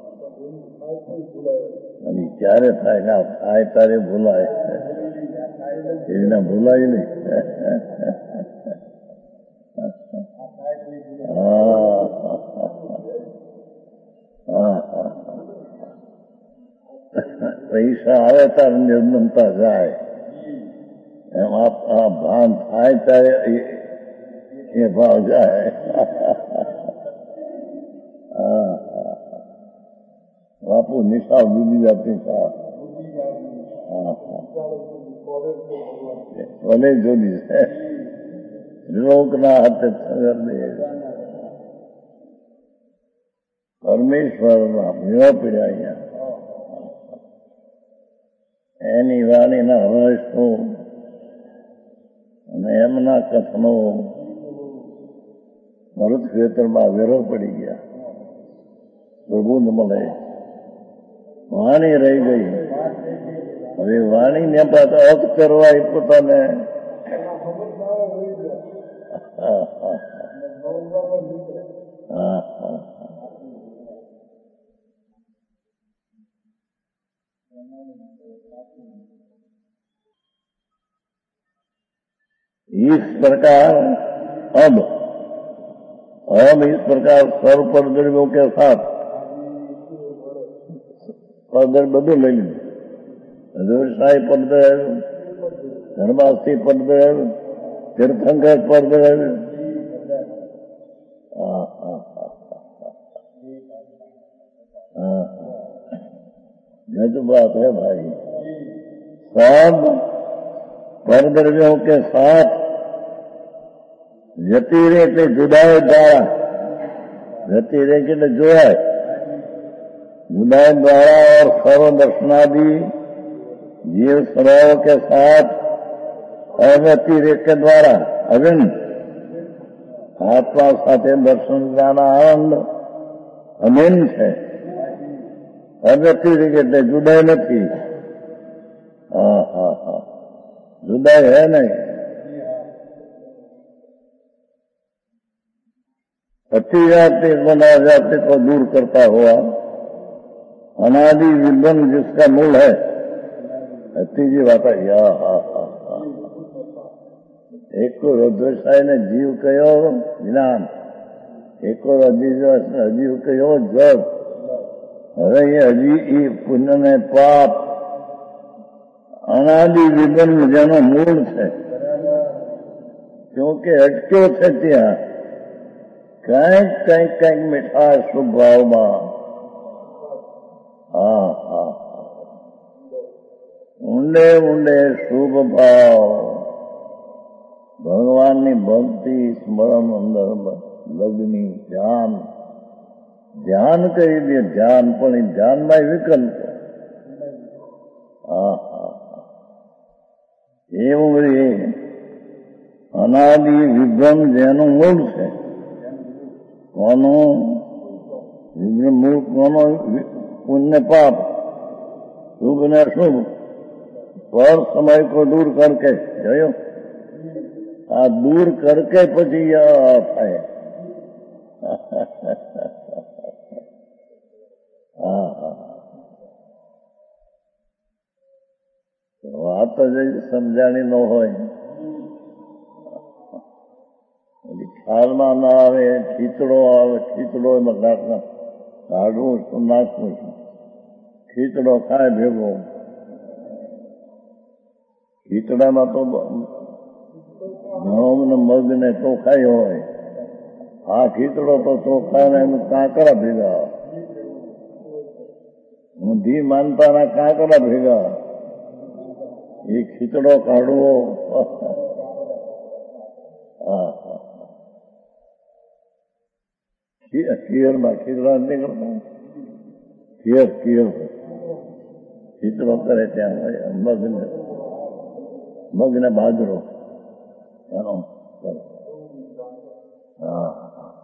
અને ક્યારે થાય ના થાય ત્યારે ભૂલાય, એવી ના ભૂલાય નહીં। પૈસા આવે ત્યારે નિર્મમતા જાય, એમ આ ભાન થાય ત્યારે એ ભાવ જાય। બાપુ નિશાળ જુદી જાતી ભલે જુદી છે, લોકના હાથે પરમેશ્વરના મેળા પીડ્યા અહીંયા। એની વાણીના રહસ્યો અને એમના કથનો મૃત ક્ષેત્રમાં વેરો પડી ગયા। પ્રભુને મળે વાણી રહી ગઈ। હવે વાણીને પાછો અર્થ કરવા એ પોતાને इस प्रकार अब इस प्रकार सर्व परद्रव्यों के साथ परद्रव्य બધું લઈ લીધું। વ્યવસાય પરદ્રવ્ય, ધર્માસ્થી પરદ્રવ્ય, तीर्थंकर परद्रव्य। ये तो बात है भाई। सब परद्रव्यों के साथ व्यतिरेक जुदाई द्वारा, व्यतिरेक जुदाई जुदाई द्वारा और सर्व दर्शनादि जीव स्वभाव के साथ अव्यतिरेक के द्वारा अभिन्न आत्मा साथे दर्शन ज्ञान आनंद अभिन्न है। अव्यतिरेक એટલે जुदाई નથી। जुदाई है नहीं। अतिव्याप्ति अनाव्याप्ति को दूर करता हुआ अनादि विद्वन जिसका मूल है, तीजी बात है। एक को रुद्रसाई ने जीव कहो ज्ञान, એક હજી કયો જગ હવે હજી એ પુણ્ય ને પાપ અનાદિ વિબંધ જેનો મૂળ છે ક્યોંકि અટક્યો છે ત્યાં કંઈક મીઠાશ સ્વભાવમાં હા હા ઊંડે ઊંડે શુભ ભાવ ભગવાનની ભક્તિ સ્મરણ અંદર લગ્ની ધ્યાન કરી દે ધ્યાન પણ એ ધ્યાનમાં વિકલ્પ હા હા એવું બધી અનાદિ વિભ્રમ જેનું મૂળ છે કોનું મૂળ કોનો પુણ્ય પાપ શુભ ને અશુભ पर समय को दूर करके जो आ दूर करके પછી થાય વાત જ સમજાણી ન હોય ખ્યાલમાં ના આવે ખીચડો આવે ખીચડો એમાં કાઢવું શું નાખવું છું ખીચડો ખાય ભેગો ખીચડામાં તો ઘઉં ને મગ ને ચોખાઈ હોય આ ખીચડો તો ચોખા ને એનું કાંકરા ભેગા ઊંધી માનતાના કાંકરા ભેગા એ ખીચડો કાઢવો ખીરમાં ખીચડા નથી કરતા ખીર ખીચડો કરે ત્યાં મગ ને બાજરો એનો હા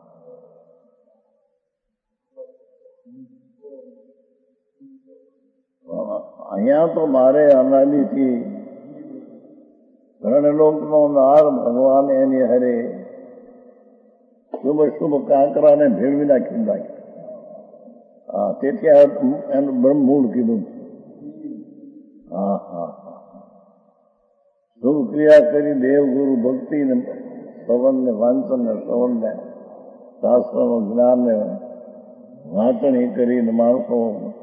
અહીંયા તો મારે અનાદિથી रणलोकનો નાર ભગવાન એની હરે શુભ કાંકરાને ભેળવી નાખી હા તેથી એનું બ્રહ્મમૂળ કીધું હા હા શુભ ક્રિયા કરી દેવગુરુ ભક્તિ ને શ્રવણ ને વાંચન ને શ્રવણ ને શાસ્ત્રનું જ્ઞાન ને વાંચણી કરીને માણસો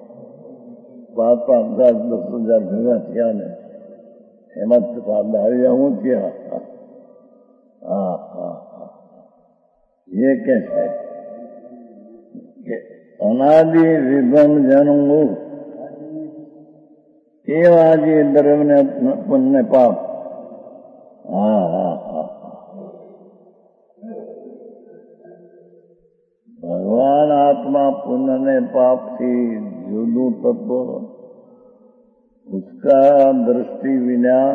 5,000 10,000 ભેગા થયા ને એમાં દાળિયા હું થયા હા હા એ કે છે કે અનાદિ વિભમ જેનું મૂળ એવા જે દ્રવ્ય પુણ્ય પાપ હા હા હા ભગવાન આત્મા પુण्य ने पाप થી જુદું તત્વ उसका दृष्टि विना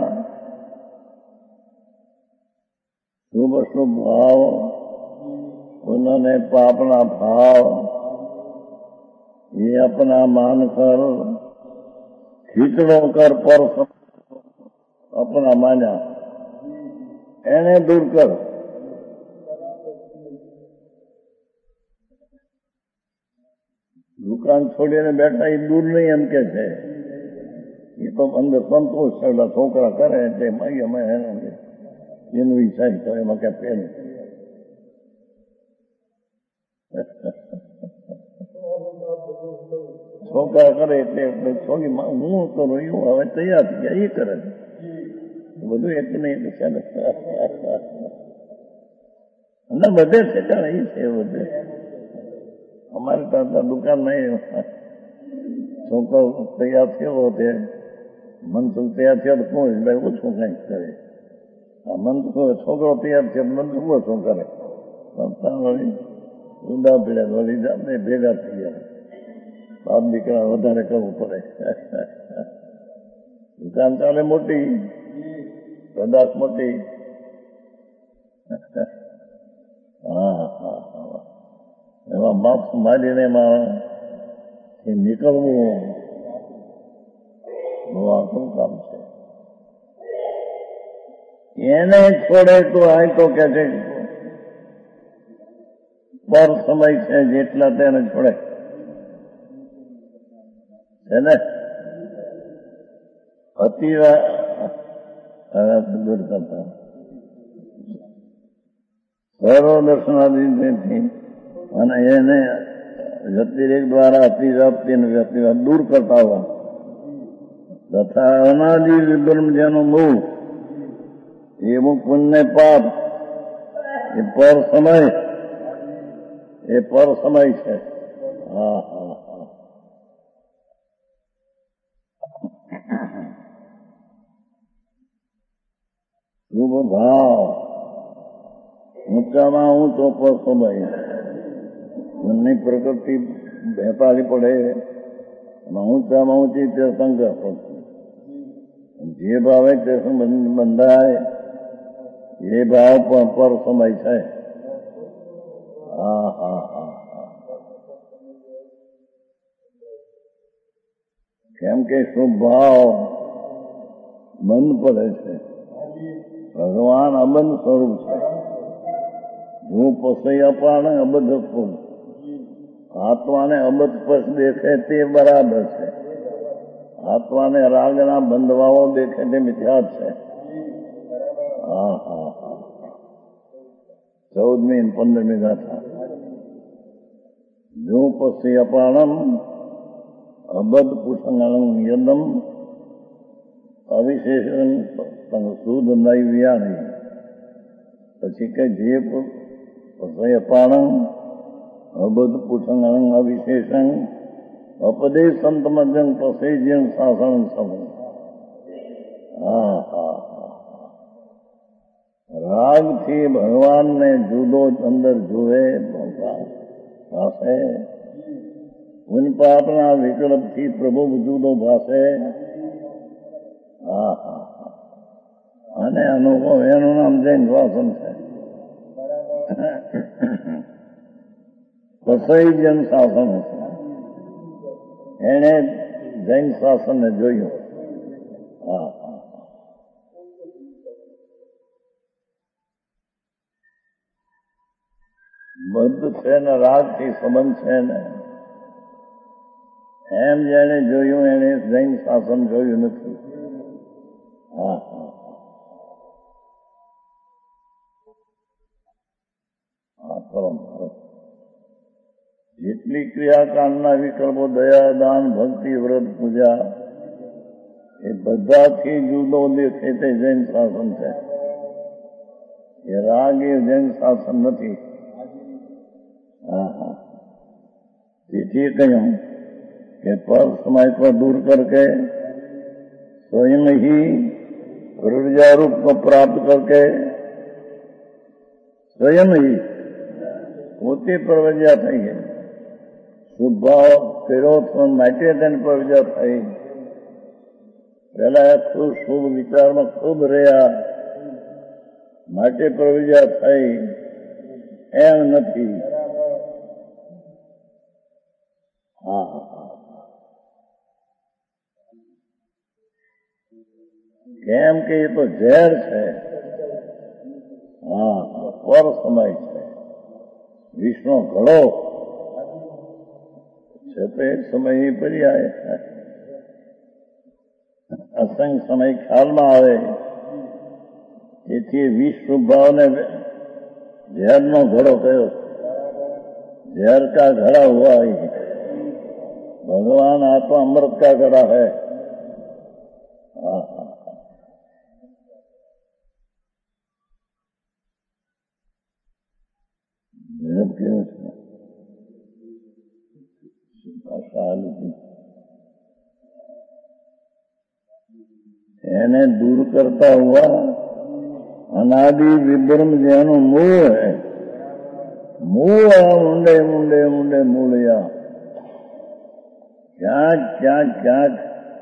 शुभ शुभ भाव पुण्य ने पापना भाव ये अपना मानकर खींचड़ो कर पर अपना माना એને દૂર કર દુકાન છોડીને બેઠા એ દૂર નહીં એમ કે છે એ તો અંદર સંતોષ થયેલા છોકરા કરે એટલે અમે એનું ઈચ્છા તો એમાં ક્યાં પેન છોકરા કરે એટલે છોકરી હું કરું એવું હવે તૈયાર થઈ ગયા એ કરે બધું એક ને એક છે ને બધે છે કારણ એ છે બધે અમારે ત્યાં દુકાન નહીં છોકરો તૈયાર થયો તે મનસુખ તૈયાર થયો તો કોઈ ભાઈ ઓછું કંઈક કરે છોકરો તૈયાર થયો મનસુખ ઓછું કરે વળી ઊંડા પીડ્યા વળી જાતે ભેગા થઈ ગયા બાપ દીકરા વધારે કરવું પડે દુકાન ચાલે મોટી કદાચ મોટી હા હા હા એમાં બાપ સંભાળીને એમાં નીકળવું બહુ આખું કામ છે એને છોડે તો આ તો કે છે પર સમય છે જેટલા તેને છોડે છે ને અતિ દૂર કરતા સર્વ દર્શનાદિથી અને એને વ્યતિરેક દ્વારા અતિવ્યાપ્તિ અને વ્યક્તિવાદ દૂર કરતા હોવા તથા અનાદિ વિબ્રહ્મ જેનું મૂળ એવું પુણ્ય પાપ એ પર સમય છે. હા હા હા. શુભ ભાવ ઊંચામાં ઊંચો પર સમય. મનની પ્રકૃતિ બેપારી પડે એમાં ઊંચામાં ઊંચી તીર્થંકર જે ભાવે તે બંધાય એ ભાવ પણ પર સમય છે. હા હા હા હા. કેમ કે શુભ ભાવ બંધ પડે છે. ભગવાન અબંધ સ્વરૂપ છે. હું પસઈ અપાણે અબધ ફૂલ. આત્માને અબધ સ્પર્શ દેખે તે બરાબર છે. આત્માને રાગના બંધવાઓ દેખે તે મિથ્યા છે. હા હા હા. 14મી અને 15મી ગાથા. જો પસી અપાણમ અબધ પુષંગણમ યદમ અવિશેષણ શુદ્ધ નૈવ્યાની. પછી કે જે પસઈ અપાણમ અબધ પુષંગણમ અવિશેષણ અપદે સંતમજ્જન પસેજ્યન શાસન સમ. હા હા હા. રાગથી ભગવાનને જુદો અંદર જુએ ભાષે. પુન પાપના વિકલ્પથી પ્રભુ જુદો ભાષે. હા હા હા. અને અનુભવ એનું નામ જૈન શાસન છે. પસૈજન શાસન છે. એને જૈન શાસનને જોયું. હા હા. બધું છે ને રાગથી સંબંધ છે ને એમ જેને જોયું એને જૈન શાસન જોયું નથી. હા હા હા. પરમ જેટલી ક્રિયાકાંડના વિકલ્પો દયા, દાન, ભક્તિ, વ્રત, પૂજા એ બધાથી જુદો દેખે તે જૈન શાસન છે. એ રાગ એ જૈન શાસન નથી. હા હા. તેથી કહ્યું કે પર समय को दूर करके स्वयं ही प्रज्ञा रूप को प्राप्त करके स्वयं ही પોતે પ્રવજ્યા થઈ ગઈ. શુભ ભાવ ફેરો માટે તેને પ્રવજ્યા થઈ. પેલા ખૂબ શુભ વિચારમાં ખૂબ રહ્યા માટે પ્રવજ્યા થઈ એમ નથી. હા હા. કેમ કે એ તો ઝેર છે. હા પર સમય છે. વિષ્ણુ ઘડો છે તો એક સમય એ પર્યાય છે. અસંગ સમય ખ્યાલમાં આવે તેથી વિશ્વ ભાવને ઝેરનો ઘડો કયો. ઝેર કા ઘડા હુઆ भगवान आत्मा अमृत का घड़ा है. એને દૂર કરતા હુआ અનાદિ વિબ્રહ્મ જેનું મૂળ है. મૂળ ઊંડે ઊંડે ઊંડે મૂળિયા ક્યાંક ક્યાંક ક્યાંક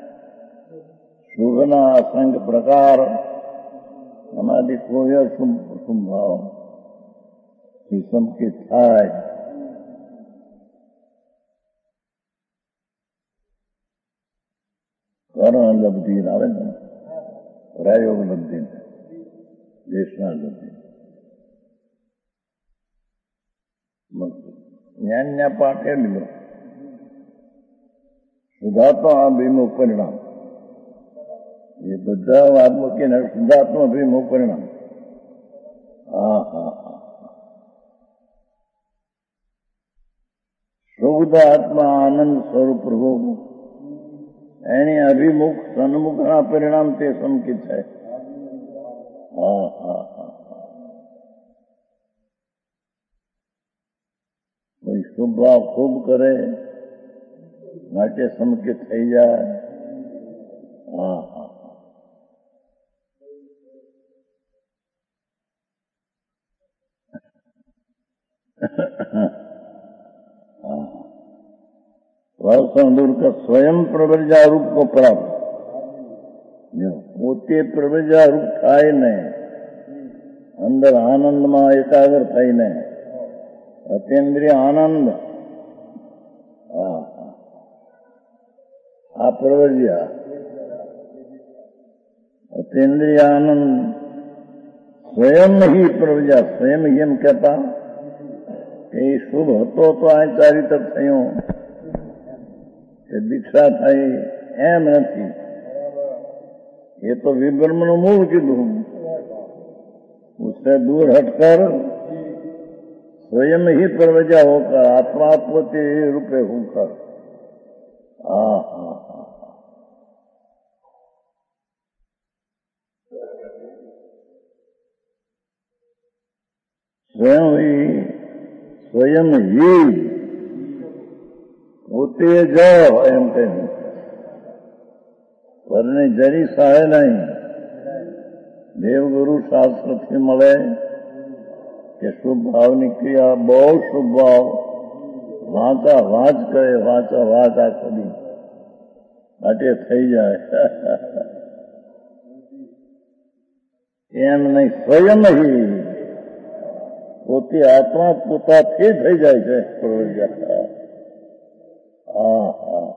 શુભના અસંખ્ય પ્રકાર એમાંથી કોઈ શુભ ભાવ સંકિત થાય. કરણ લબ્ધિ આવે ને પ્રયોગ લબ્ધિ દેશના લબ્ધિ જ્ઞાનના પાઠે લીધો શુદ્ધાત્મા અભિમુખ પરિણામ એ બધા વાત મૂકીને શુદ્ધાત્મા અભિમુખ પરિણામ. હા હા હા. શુદ્ધ આત્મા આનંદ સ્વરૂપ પ્રભુ એની અભિમુખ સન્મુખના પરિણામ તે સંકિત છે. હા હા હા. કોઈ શુભ ભાવ ખૂબ કરે માટે સંકિત થઈ જાય. હા હા. दूर का स्वयं प्रवर्जा रूप को प्राप्त પોતે પ્રવૃજા રૂપ થાય ને અંદર આનંદમાં એકાગ્ર થઈને અતેન્દ્રિય આનંદ આ પ્રવજ્યા અતેન્દ્રિય આનંદ સ્વયં ही પ્રવજ્યા સ્વયં એમ કહેતા કે શુભ હતો તો આ ચારિત્ર થયું કે દીક્ષા થઈ એમ નથી. ये तो विभ्रम मूल कीधुं उससे दूर हटकर स्वयं ही प्रवजा होकर आत्मात्मति रूपे होकर स्वयं ही होते जाओ एम कहें પરને જરી સહાય નહીં. દેવગુરુ શાસ્ત્રથી મળે કે શુભ ભાવની ક્રિયા બહુ શુભ ભાવ વાંચા વાંચ કરે વાંચા વાંચ આ કદી માટે થઈ જાય એમ નહીં. સ્વયં ही પોતે આત્મા પોતાથી થઈ જાય છે પ્રવૃત્તિ. હા હા.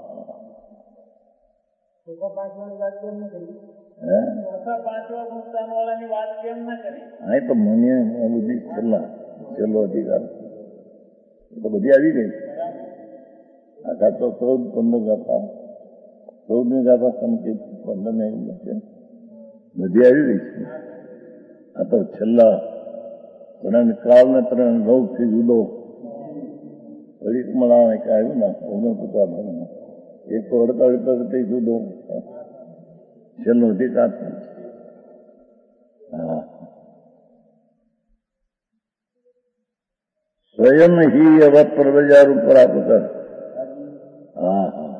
હા તો મને બધી છેલ્લો અધિકાર એ તો બધી આવી ગઈ. આખા તો 14-15 ગાથા 14મી ગાથા સંકેત 15 બધી આવી ગઈ છે. આ તો છેલ્લા 3 કાળને 3 નવથી જુદો પરિકમળાને આવ્યું ને 49 એક તો 48 જુદો છેલ્લો અધિકાર. સ્વયં ही એવા પ્રવજા રૂપ પ્રાપ્ત કર. હા હા.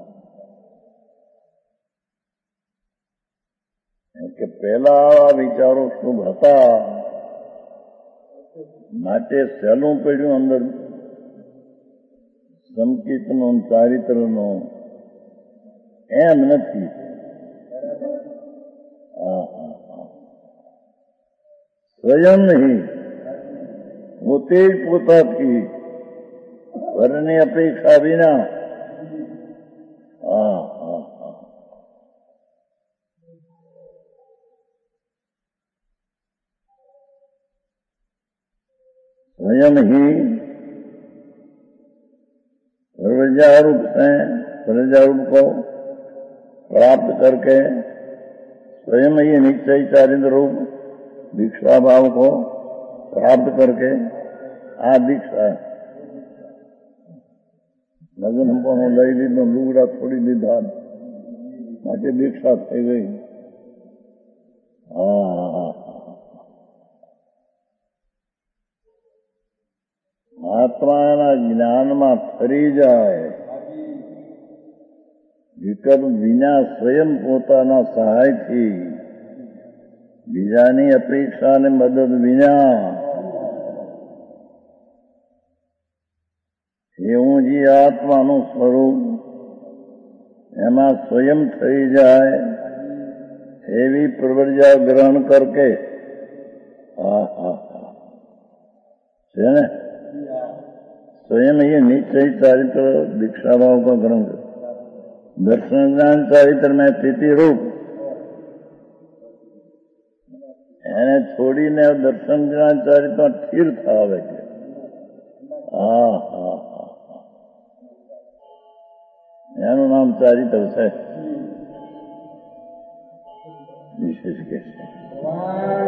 કે પહેલા આવા વિચારો શુભ હતા માટે સહેલું પડ્યું અંદર સંકિતનો ચારિત્રનો એમ નથી. સ્વયં ही પોતે જ પોતાથી ઘરની અપેક્ષા વિના स्वयं ही प्रवजा रूप से प्रवजा रूप को प्राप्त करके स्वयं ही निश्चय चारित्र रूप दीक्षा भाव को प्राप्त करके आ दीक्षा લગ્ન પણ લઈ લીધો લુગડા છોડી દીધા માટે દીક્ષા થઈ ગઈ. આત્માના જ્ઞાનમાં ફરી જાય વિકલ્પ વિના સ્વયં પોતાના સહાયથી બીજાની અપેક્ષા અને મદદ વિના એવું જે આત્માનું સ્વરૂપ એમાં સ્વયં થઈ જાય એવી પ્રવૃત્તિ ગ્રહણ કરકે છે ને स्वयं ये निश्चय चारित्र दीक्षा भाव का ग्रहण कर. दर्शन ज्ञान चारित्र में स्थिति रूप એને છોડીને દર્શન જ્ઞાન ચારિત્ર સ્થિર થાવે છે. એનું નામ ચારિત્ર છે. વિશેષ કે છે